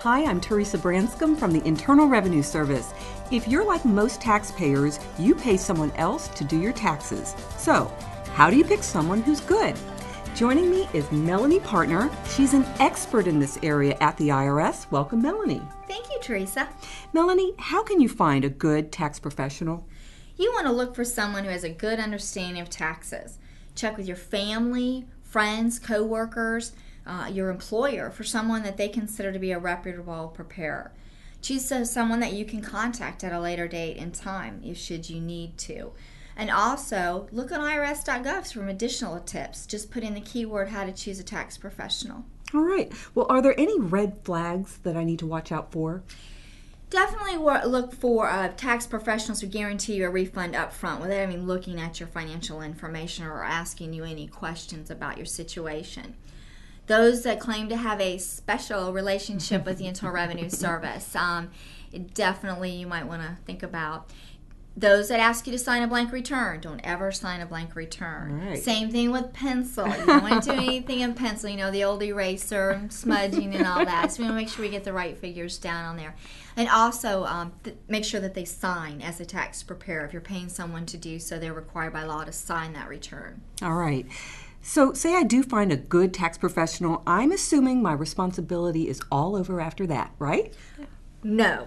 Hi, I'm Teresa Branscombe from the Internal Revenue Service. If you're like most taxpayers, you pay someone else to do your taxes. So, how do you pick someone who's good? Joining me is Melanie Partner. She's an expert in this area at the IRS. Welcome, Melanie. Thank you, Teresa. Melanie, how can you find a good tax professional? You want to look for someone who has a good understanding of taxes. Check with your family, friends, co-workers, your employer for someone that they consider to be a reputable preparer. Choose someone that you can contact at a later date and time should you need to. And also, look on irs.gov for additional tips. Just put in the keyword how to choose a tax professional. All right. Well, are there any red flags that I need to watch out for? Definitely look for tax professionals who guarantee you a refund up front without even looking at your financial information or asking you any questions about your situation. Those that claim to have a special relationship with the Internal Revenue Service, definitely you might want to think about. Those that ask you to sign a blank return, don't ever sign a blank return. Right. Same thing with pencil. You don't want to do anything in pencil, the old eraser, smudging and all that. So we want to make sure we get the right figures down on there. And also make sure that they sign as a tax preparer. If you're paying someone to do so, they're required by law to sign that return. All right. So say I do find a good tax professional, I'm assuming my responsibility is all over after that, right? No.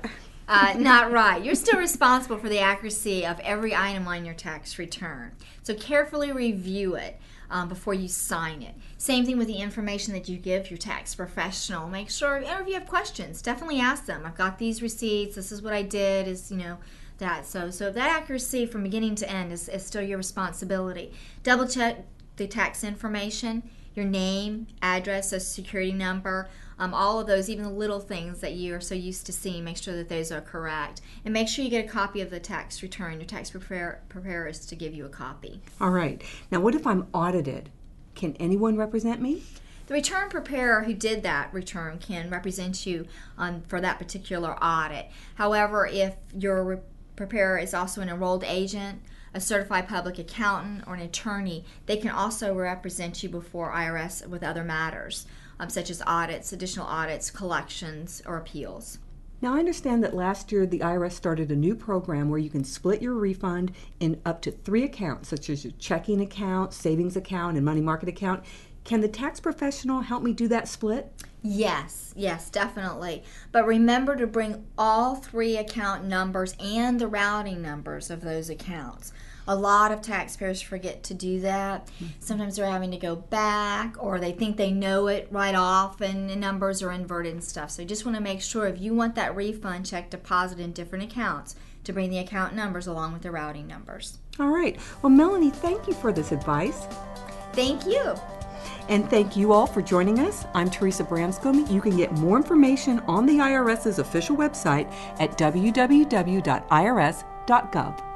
Not right. You're still responsible for the accuracy of every item on your tax return. So carefully review it before you sign it. Same thing with the information that you give your tax professional. Make sure, if you have questions, definitely ask them. I've got these receipts. This is what I did. That. So that accuracy from beginning to end is still your responsibility. Double check the tax information, your name, address, social security number, all of those, even the little things that you are so used to seeing, make sure that those are correct. And make sure you get a copy of the tax return. Your tax preparer is to give you a copy. All right. Now, what if I'm audited? Can anyone represent me? The return preparer who did that return can represent you for that particular audit. However, if your preparer is also an enrolled agent, a certified public accountant, or an attorney, they can also represent you before IRS with other matters, such as audits, additional audits, collections, or appeals. Now, I understand that last year the IRS started a new program where you can split your refund in up to 3 accounts, such as your checking account, savings account, and money market account. Can the tax professional help me do that split? Yes, definitely. But remember to bring all 3 account numbers and the routing numbers of those accounts. A lot of taxpayers forget to do that. Sometimes they're having to go back, or they think they know it right off and the numbers are inverted and stuff. So you just want to make sure if you want that refund check deposited in different accounts to bring the account numbers along with the routing numbers. All right. Well, Melanie, thank you for this advice. Thank you. And thank you all for joining us. I'm Teresa Branscombe. You can get more information on the IRS's official website at www.irs.gov.